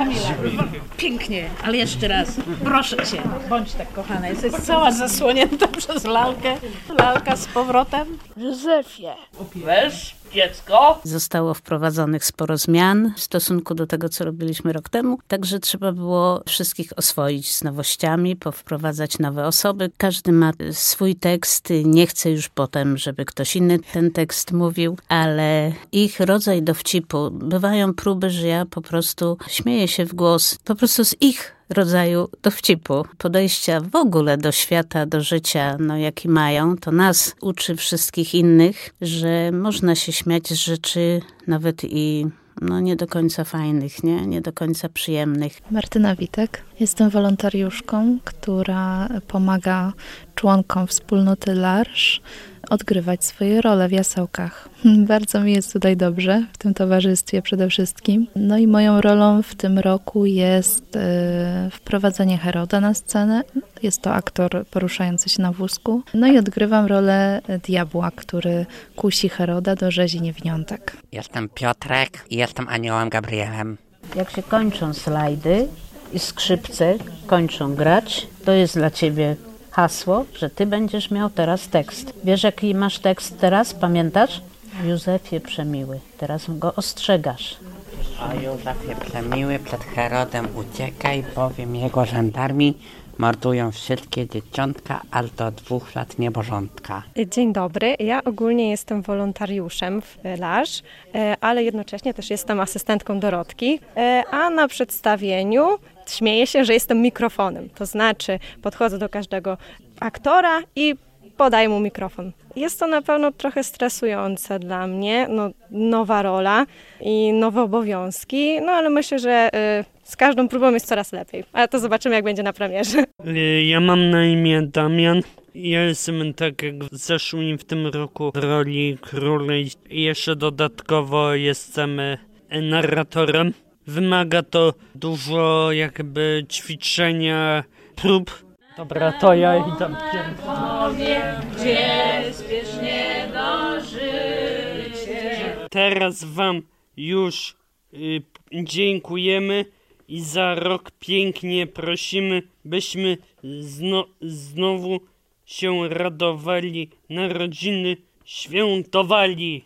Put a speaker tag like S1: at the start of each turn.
S1: Kamila, pięknie, ale jeszcze raz, proszę cię, bądź tak kochana, jesteś cała zasłonięta przez lalkę. Lalka z powrotem.
S2: Józefie.
S3: Weź, dziecko.
S1: Zostało wprowadzonych sporo zmian w stosunku do tego, co robiliśmy rok temu, także trzeba było wszystkich oswoić z nowościami, powprowadzać nowe osoby. Każdy ma swój tekst, nie chce już potem, żeby ktoś inny ten tekst mówił, ale ich rodzaj dowcipu, bywają próby, że ja po prostu śmieję się w głos, po prostu z ich rodzaju dowcipu, podejścia w ogóle do świata, do życia, jaki mają, to nas uczy wszystkich innych, że można się śmiać z rzeczy nawet i nie do końca fajnych, nie do końca przyjemnych.
S2: Martyna Witek. Jestem wolontariuszką, która pomaga członkom wspólnoty L'Arche odgrywać swoje role w jasełkach. Bardzo mi jest tutaj dobrze, w tym towarzystwie przede wszystkim. No i moją rolą w tym roku jest wprowadzenie Heroda na scenę. Jest to aktor poruszający się na wózku. No i odgrywam rolę diabła, który kusi Heroda do rzezi niewiniątek.
S4: Jestem Piotrek i jestem aniołem Gabrielem.
S1: Jak się kończą slajdy i skrzypce kończą grać, to jest dla ciebie hasło, że ty będziesz miał teraz tekst. Wiesz, jaki masz tekst teraz? Pamiętasz? Józefie przemiły. Teraz go ostrzegasz.
S4: O Józefie przemiły, przed Herodem uciekaj, bowiem jego żandarmi mordują wszystkie dzieciątka, aż do 2 lat niebożątka.
S5: Dzień dobry, ja ogólnie jestem wolontariuszem w L'Arche, ale jednocześnie też jestem asystentką Dorotki, a na przedstawieniu śmieję się, że jestem mikrofonem, to znaczy podchodzę do każdego aktora i podaję mu mikrofon. Jest to na pewno trochę stresujące dla mnie, nowa rola i nowe obowiązki, ale myślę, że z każdą próbą jest coraz lepiej, ale to zobaczymy, jak będzie na premierze.
S3: Ja mam na imię Damian. Ja jestem tak jak w zeszłym i w tym roku w roli króla i jeszcze dodatkowo jestem narratorem. Wymaga to dużo ćwiczenia, prób. Dobra, to ja idę. Gdzie spiesznie dążycie. Teraz wam już dziękujemy i za rok pięknie prosimy, byśmy znowu się radowali, narodziny świętowali.